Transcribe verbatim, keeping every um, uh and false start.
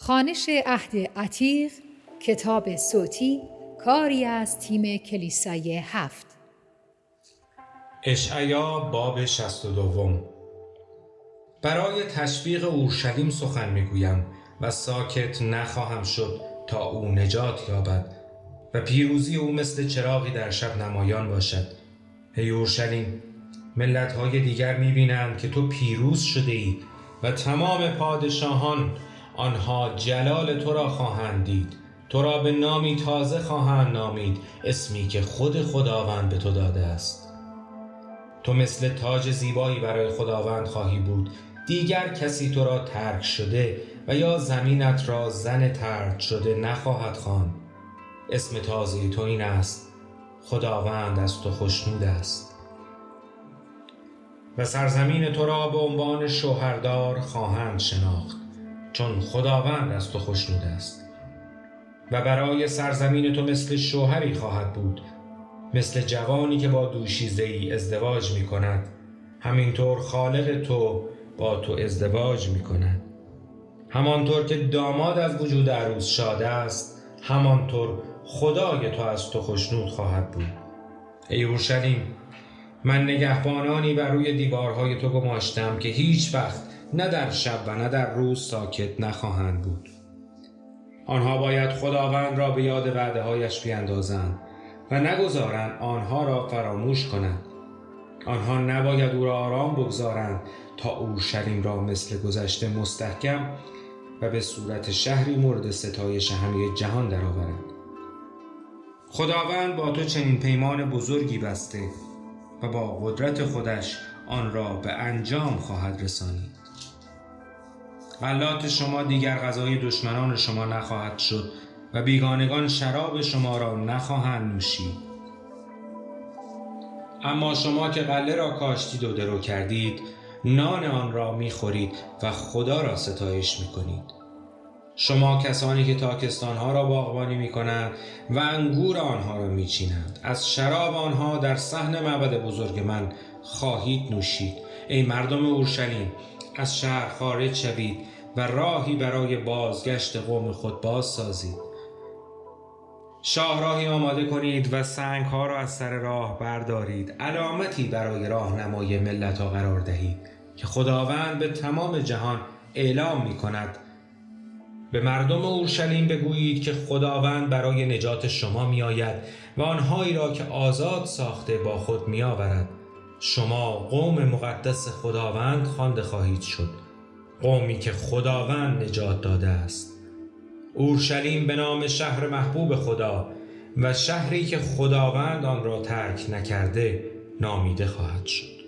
خوانش عهد عتیق، کتاب صوتی، کاری از تیم کلیسای هفت. اشعیا باب شصت و دوم. برای تشویق اورشلیم سخن میگویم و ساکت نخواهم شد تا او نجات یابد و پیروزی او مثل چراغی در شب نمایان باشد. ای اورشلیم، ملت‌های دیگر می‌بینند که تو پیروز شده ای و تمام پادشاهان آنها جلال تو را خواهند دید. تو را به نامی تازه خواهند نامید، اسمی که خود خداوند به تو داده است. تو مثل تاج زیبایی برای خداوند خواهی بود. دیگر کسی تو را ترک شده و یا زمینت را زن طرد شده نخواهد خواند. اسم تازه تو این است: خداوند از تو خوشنود است. و سرزمین تو را به عنوان شوهردار خواهند شناخت، چون خداوند از تو خوشنود است. و برای سرزمین تو مثل شوهری خواهد بود، مثل جوانی که با دوشیزه‌ای ازدواج می کند. همینطور خالق تو با تو ازدواج می کند. همانطور که داماد از وجود عروس شاد است، همانطور خدای تو از تو خوشنود خواهد بود. ای اورشلیم، من نگهبانانی بر روی دیوارهای تو گماشتم که هیچ وقت نه در شب و نه در روز ساکت نخواهند بود. آنها باید خداوند را به یاد وعده‌هایش بیندازند و نگذارند آنها را فراموش کنند. آنها نباید او را آرام بگذارند تا اورشلیم را مثل گذشته مستحکم و به صورت شهری مورد ستایش همه جهان درآورند. خداوند با تو چنین پیمان بزرگی بسته و با قدرت خودش آن را به انجام خواهد رسانید. غلات شما دیگر غذای دشمنان شما نخواهد شد و بیگانگان شراب شما را نخواهند نوشید. اما شما که غله را کاشتید و درو کردید، نان آن را میخورید و خدا را ستایش میکنید. شما کسانی که تاکستانها را باغبانی میکنند و انگور آنها را میچینند، از شراب آنها در صحن معبد بزرگ من خواهید نوشید. ای مردم اورشلیم، از شهر خارج شوید و راهی برای بازگشت قوم خود باز سازید. شاهراهی آماده کنید و سنگ‌ها را از سر راه بردارید. علامتی برای راهنمای ملت‌ها قرار دهید که خداوند به تمام جهان اعلام می‌کند. به مردم اورشلیم بگویید که خداوند برای نجات شما می‌آید و آنهایی را که آزاد ساخته با خود می‌آورد. شما قوم مقدس خداوند خوانده خواهید شد، قومی که خداوند نجات داده است. اورشلیم به نام شهر محبوب خدا و شهری که خداوند آن را ترک نکرده نامیده خواهد شد.